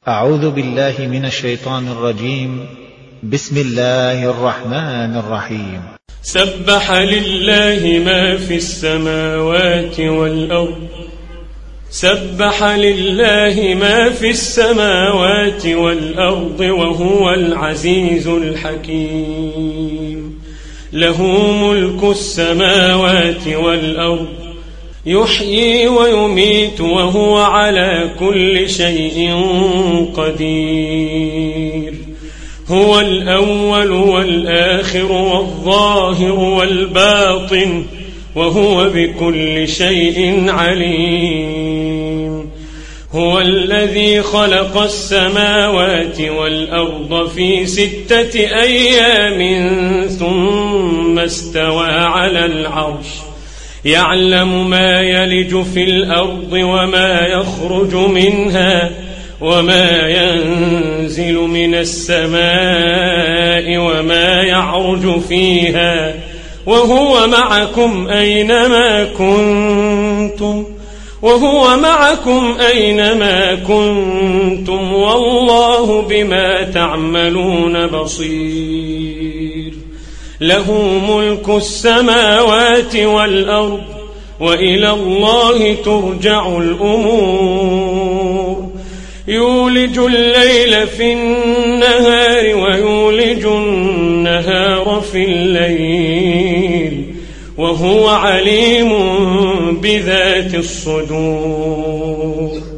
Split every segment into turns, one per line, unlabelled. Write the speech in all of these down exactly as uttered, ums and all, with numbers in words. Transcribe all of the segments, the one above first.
أعوذ بالله من الشيطان الرجيم. بسم الله الرحمن الرحيم.
سبح لله ما في السماوات والأرض سبح لله ما في السماوات والأرض وهو العزيز الحكيم. له ملك السماوات والأرض يحيي ويميت وهو على كل شيء قدير. هو الأول والآخر والظاهر والباطن وهو بكل شيء عليم. هو الذي خلق السماوات والأرض في ستة أيام ثم استوى على العرش يعلم ما يلج في الأرض وما يخرج منها وما ينزل من السماء وما يعرج فيها وهو معكم أينما كنتم وهو معكم أينما كنتم والله بما تعملون بصير. له ملك السماوات والأرض وإلى الله ترجع الأمور. يولج الليل في النهار ويولج النهار في الليل وهو عليم بذات الصدور.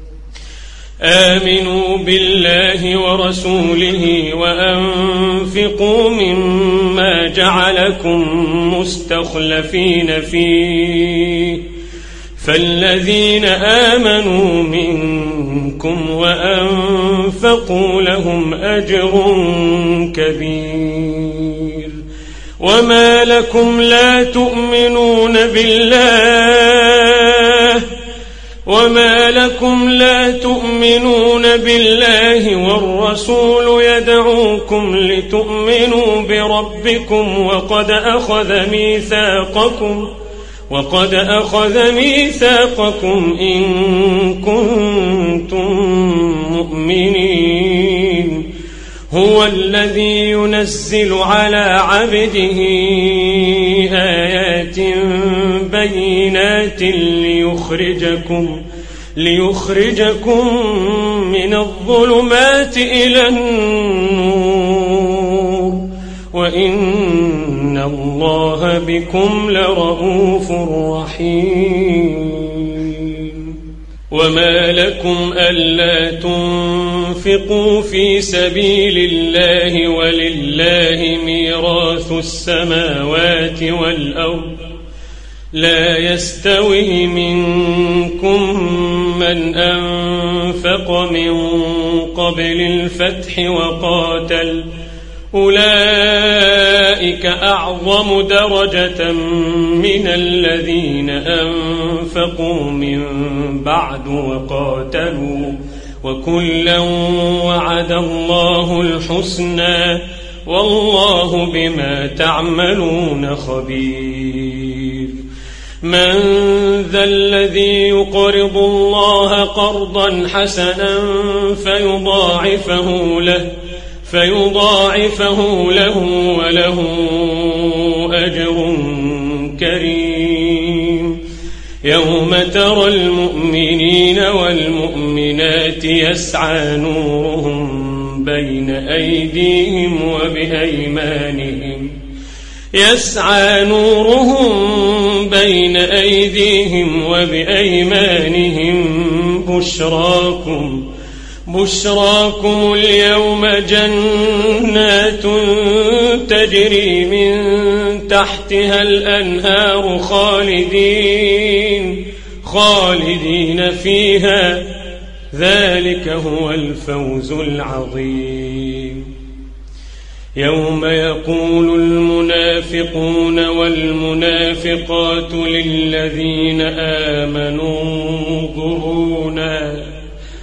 آمنوا بالله ورسوله وأنفقوا مما جعلكم مستخلفين فيه فالذين آمنوا منكم وأنفقوا لهم أجر كبير. وما لكم لا تؤمنون بالله وما لكم لا تؤمنون بالله والرسول يدعوكم لتؤمنوا بربكم وقد أخذ ميثاقكم وقد أخذ ميثاقكم إن كنتم مؤمنين. هو الذي ينزل على عبده آيات بينات ليخرجكم ليخرجكم من الظلمات إلى النور وإن الله بكم لرؤوف رحيم. وما لكم ألا تنفقوا في سبيل الله ولله ميراث السماوات والأرض لا يستوي منكم من أنفق من قبل الفتح وقاتل أولئك أعظم درجة من الذين أنفقوا من بعد وقاتلوا وكلا وعد الله الحسنى والله بما تعملون خبير. من ذا الذي يقرض الله قرضا حسنا فيضاعفه له فيضاعفه له وله أجر كريم. يوم ترى المؤمنين والمؤمنات يسعى نورهم بين أيديهم وبأيمانهم يسعى نورهم بين أيديهم وبأيمانهم بشراكم بشراكم اليوم جنات تجري من تحتها الأنهار خالدين خالدين فيها ذلك هو الفوز العظيم. يوم يقول المنافقون والمنافقات للذين آمنوا انظرونا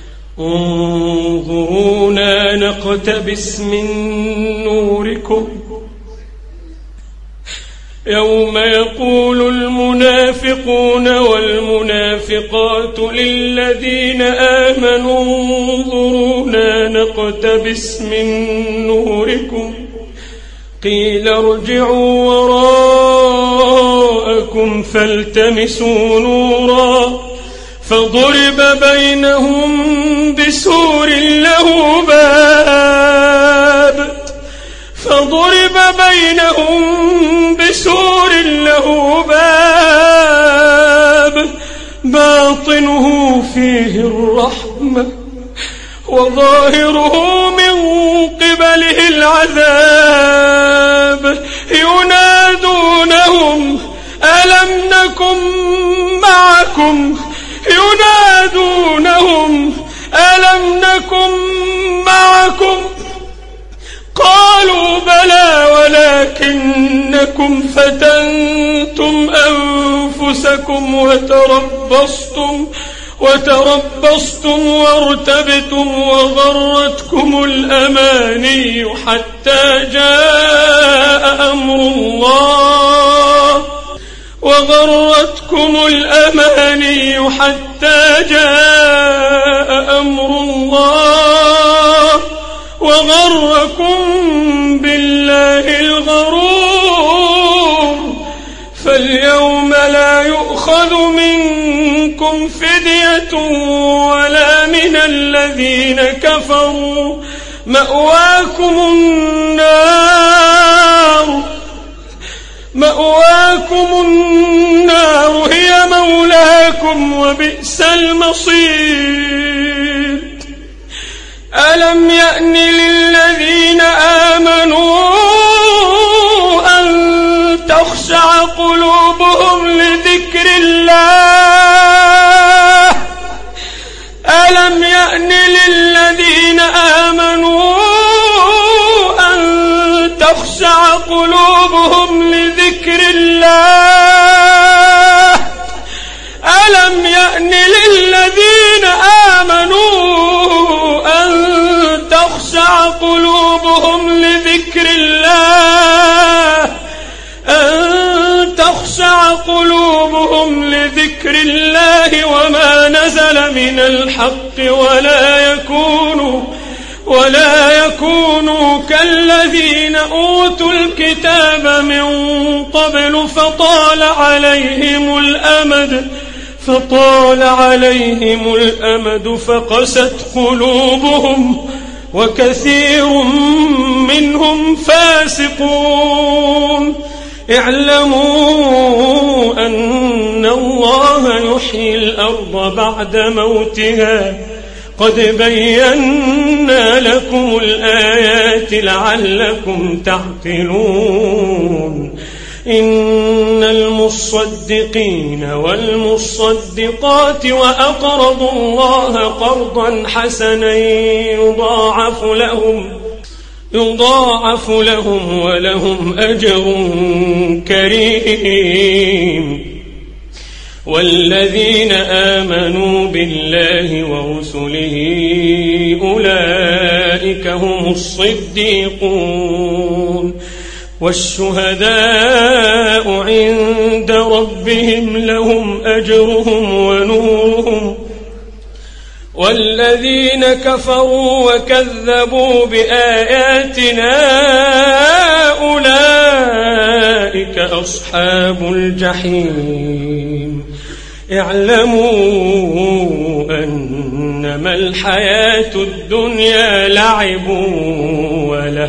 انظرونا نقتبس من نوركم يوم يقول المنافقون والمنافقات للذين آمنوا انظرونا نقتبس من نوركم قيل ارجعوا وراءكم فالتمسوا نورا فضرب بينهم بسور له باب فضرب بينهم بسور له باب باطنه فيه الرحمة وظاهره من قبله العذاب ينادونهم ألم نكن معكم ينادونهم ألم نكن معكم قالوا بلى ولكنكم فتنتم أنفسكم وتربصتم وتربصتم وارتبتم وغرتكم الأماني حتى جاء أمر الله وغرتكم الأماني حتى جاء أمر الله وغركم بالله الغرور فاليوم لا يؤخذ منكم فدية ولا من الذين كفروا مأواكم النار مأواكم النار هي مولاكم وبئس المصير ألم يأن للذين آمنوا أن تخشع قلوبهم لذكر الله ألم يأن للذين آمنوا أن تخشع قلوبهم لذكر الله ألم يأن للذين آمنوا تخشع قلوبهم لذكر الله أن تخشع قلوبهم لذكر الله وما نزل من الحق ولا يكونوا ولا يكونوا كالذين أوتوا الكتاب من قبل فطال عليهم الأمد فطال عليهم الأمد فقست قلوبهم وكثير منهم فاسقون اعلموا أن الله يحيي الأرض بعد موتها قد بينا لكم الآيات لعلكم تعقلون إن المصدقين والمصدقات وأقرضوا الله قرضا حسنا يضاعف لهم يضاعف لهم ولهم أجر كريم والذين آمنوا بالله ورسله أولئك هم الصديقون والشهداء عند ربهم لهم أجرهم ونورهم والذين كفروا وكذبوا بآياتنا أولئك أصحاب الجحيم اعلموا أنما الحياة الدنيا لعب وله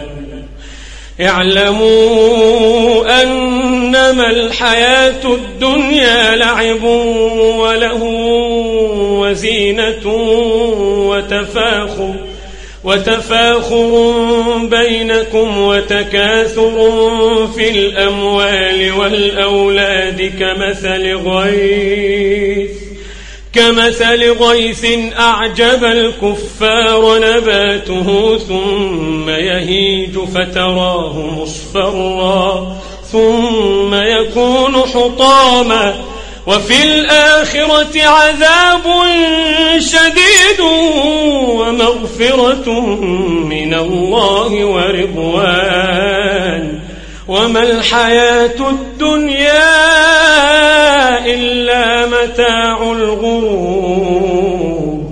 اعلموا أنما الحياة الدنيا لعب وله وزينة وتفاخر وتفاخر بينكم وتكاثر في الأموال والأولاد كمثل غيث كمثل غيث أعجب الكفار نباته ثم يهيج فتراه مصفرا ثم يكون حطاما وفي الآخرة عذاب شديد ومغفرة من الله ورضوان وما الحياة الدنيا إلا متاع الغرور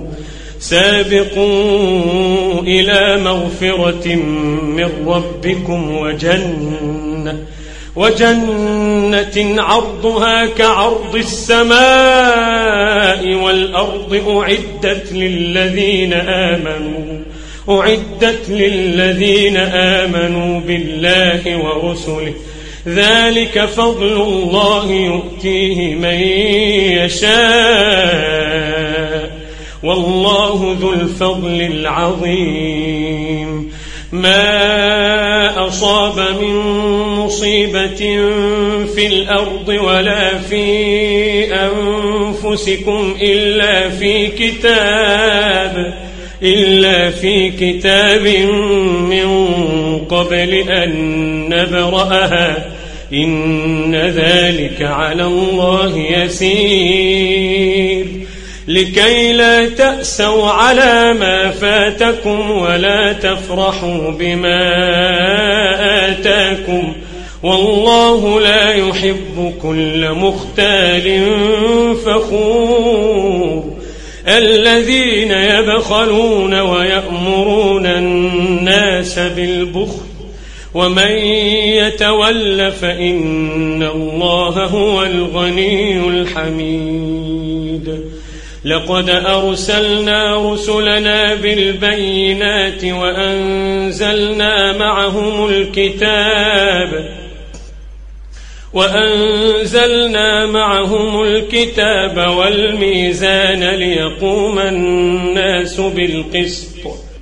سابقوا إلى مغفرة من ربكم وجنة وجنة عرضها كعرض السماء والأرض أعدت للذين آمنوا أعدت للذين آمنوا بالله ورسله ذلك فضل الله يؤتيه من يشاء والله ذو الفضل العظيم ما أصاب من مصيبة في الأرض ولا في أنفسكم إلا في كتاب إلا في كتاب من قبل أن نبرأها إن ذلك على الله يسير لكي لا تأسوا على ما فاتكم ولا تفرحوا بما آتاكم والله لا يحب كل مختال فخور الذين يبخلون ويأمرون الناس بالبخل ومن يتول فإن الله هو الغني الحميد لقد أرسلنا رسلنا بالبينات وأنزلنا معهم الكتاب وأنزلنا معهم الكتاب والميزان ليقوم الناس بالقسط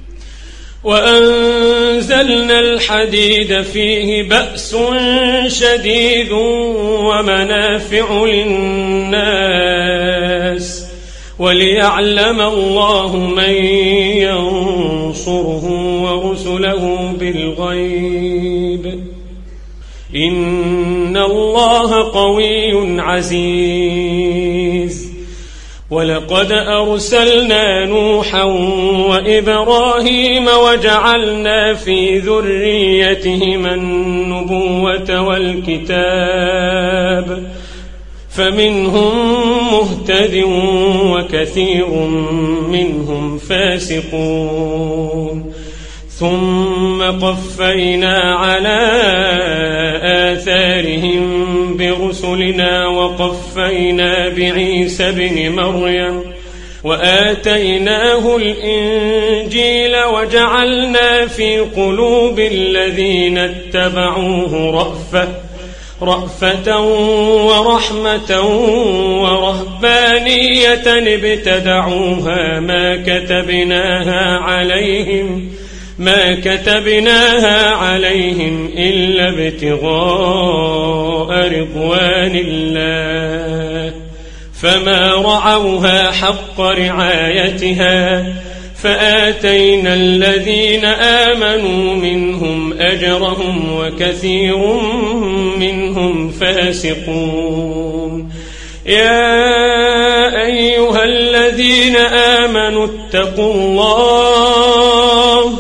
وأنزلنا الحديد فيه بأس شديد ومنافع للناس وليعلم الله من ينصره ورسله بالغيب إن الله قوي عزيز ولقد أرسلنا نوحا وإبراهيم وجعلنا في ذريتهما النبوة والكتاب فمنهم مهتد وكثير منهم فاسقون ثم قفينا على آثارهم برسلنا وقفينا بعيسى بن مريم وآتيناه الإنجيل وجعلنا في قلوب الذين اتبعوه رأفة رأفة ورحمة ورهبانية ابتدعوها ما كتبناها عليهم ما كتبناها عليهم إلا ابتغاء رضوان الله فما رعوها حق رعايتها فآتينا الذين آمنوا منهم أجرهم وكثير منهم فاسقون يا أيها الذين آمنوا اتقوا الله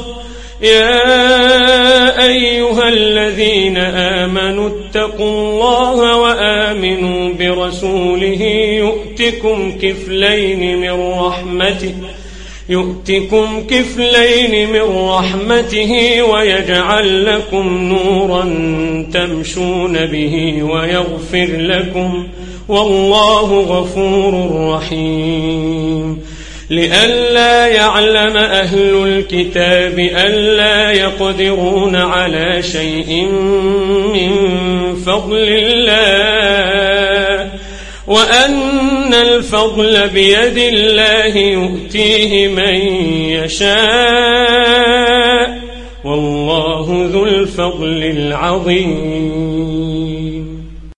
يا أيها الذين آمنوا اتقوا الله وآمنوا برسوله يؤتكم كفلين من رحمته يؤتكم كفلين من رحمته ويجعل لكم نورا تمشون به ويغفر لكم والله غفور رحيم لئلا يعلم أهل الكتاب ألا يقدرون على شيء من فضل الله وأن الفضل بيد الله يؤتيه من يشاء والله ذو الفضل العظيم